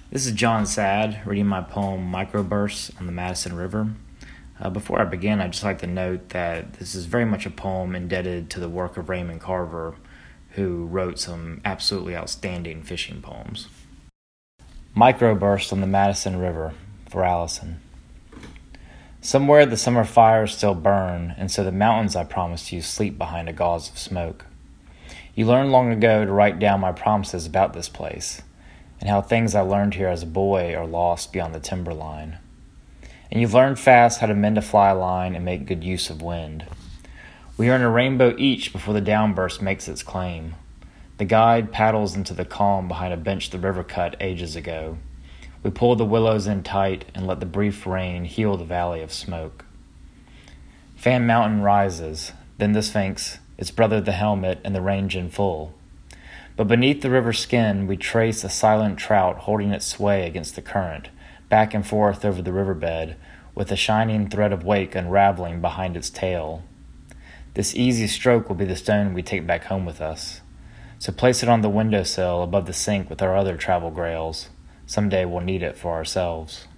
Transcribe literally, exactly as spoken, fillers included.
This is John Sad reading my poem Microbursts on the Madison River. Uh, before I begin, I'd just like to note that this is very much a poem indebted to the work of Raymond Carver, who wrote some absolutely outstanding fishing poems. Microburst on the Madison River, for Allison. Somewhere the summer fires still burn, and so the mountains I promised you sleep behind a gauze of smoke. You learned long ago to write down my promises about this place, and how things I learned here as a boy are lost beyond the timberline. And you've learned fast how to mend a fly line and make good use of wind. We earn a rainbow each before the downburst makes its claim. The guide paddles into the calm behind a bench the river cut ages ago. We pull the willows in tight and let the brief rain heal the valley of smoke. Fan Mountain rises, then the Sphinx, its brother the helmet, and the range in full. But beneath the river's skin, we trace a silent trout holding its sway against the current, back and forth over the riverbed, with a shining thread of wake unraveling behind its tail. This easy stroke will be the stone we take back home with us. So place it on the windowsill above the sink with our other travel grails. Someday we'll need it for ourselves.